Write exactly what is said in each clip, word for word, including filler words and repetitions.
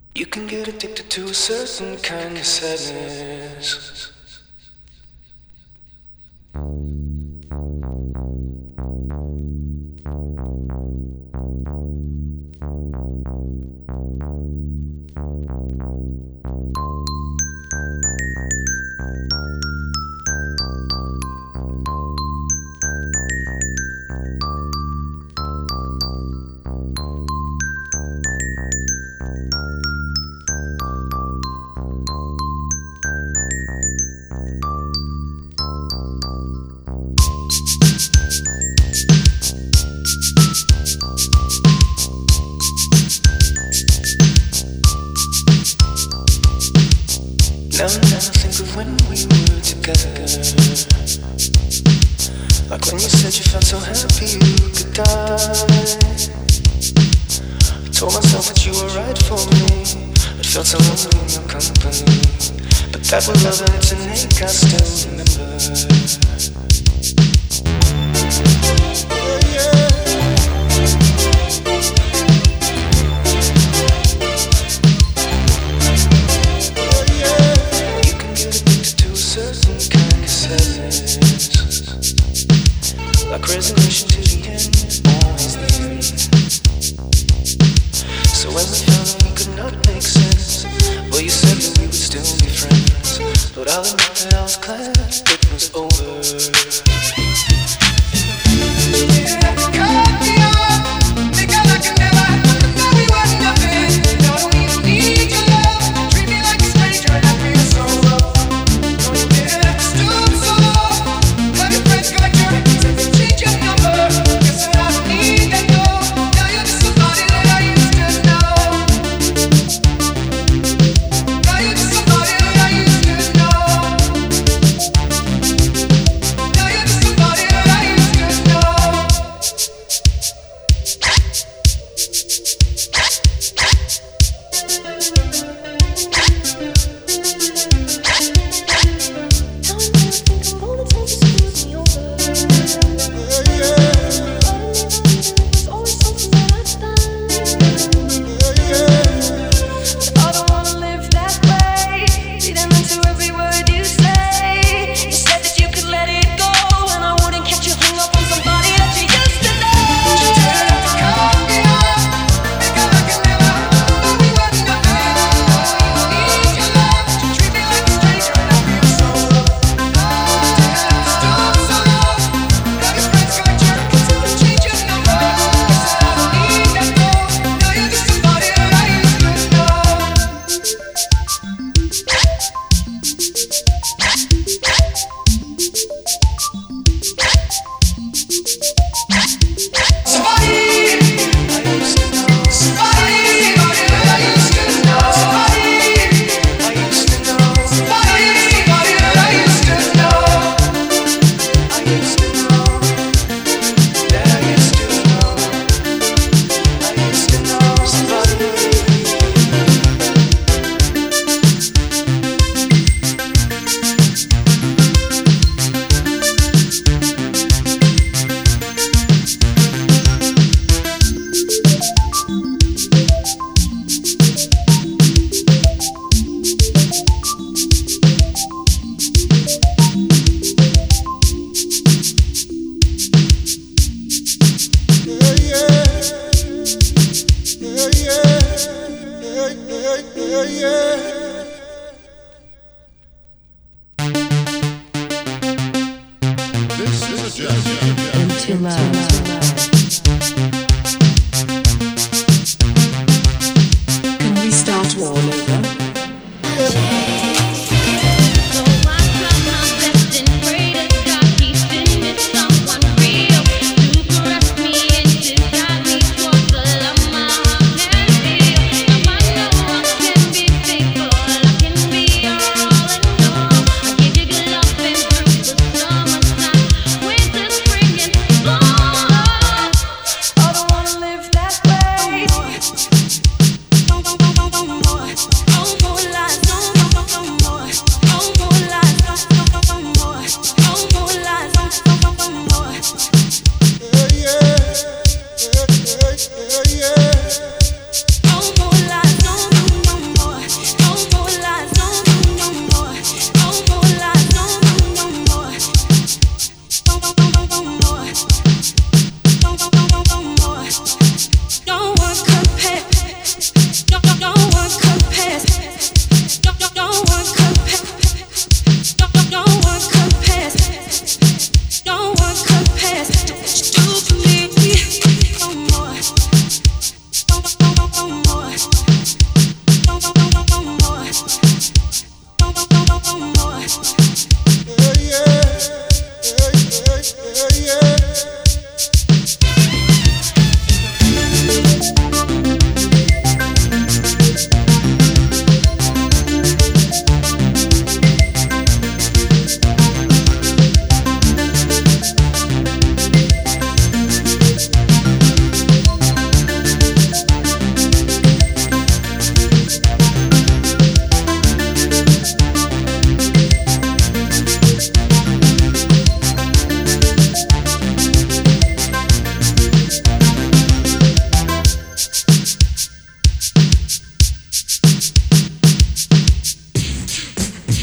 You can get addicted to a certain kind of sadness. Now and then I think of when we were together, like when you said you felt so happy you could die. I told myself that you were right for me, but felt so lonely in your company. But that was love and it's an ache I still remember. Oh yeah. Like resolution to the end, always the end. So when we found that we could not make sense, well, you said that we would still be friends. But I'll admit that I was glad it was over. You have to cut me off, because I can never know we were nothing. No, I don't even need your love. Treat me like a stranger and I feel so rough. No, you didn't have to stoop so low. Have your friends collect your change your number, guess I don't need that no. Now you're just somebody that I used to know. Now you're just somebody that I used to know. Now you're just somebody that I used to know. Faithful.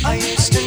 I used to